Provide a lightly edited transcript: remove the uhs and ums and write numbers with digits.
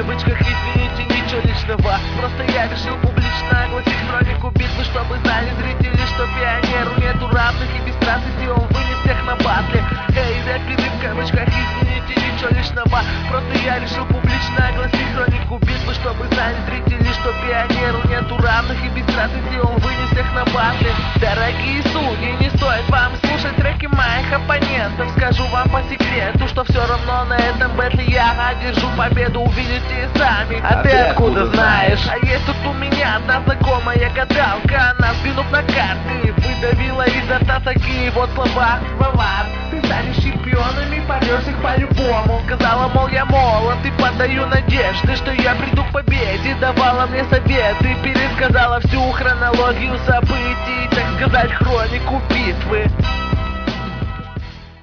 кавычках, извините, ничего личного. Просто я решил публично огласить хронику битвы, чтобы знали зрители, что пионеру нету равных, и без страстности он вынес всех на батле. Эй, рэперы в кавычках, извините, ничего личного. Просто я решил публично огласить хронику битвы, чтобы знали зрители, что пионеру нету равных, и без страстности он вынес всех на батле. Дорогие судьи, не стоит вам слушать треки моих оппонентов. Скажу вам по секрету, что все равно на этом бэтле я одержу победу, увидите сами. А ты откуда знаешь? А есть тут у меня одна знакомая гадалка, она, взглянув на карты, выдавила изо рта такие вот слова: Вован, ты станешь чемпионами, порвешь их по-любому. Сказала, мол, я молод и подаю надежды, что я приду к победе. Давала мне советы, пересказала всю хронологию событий, так сказать, хронику битвы.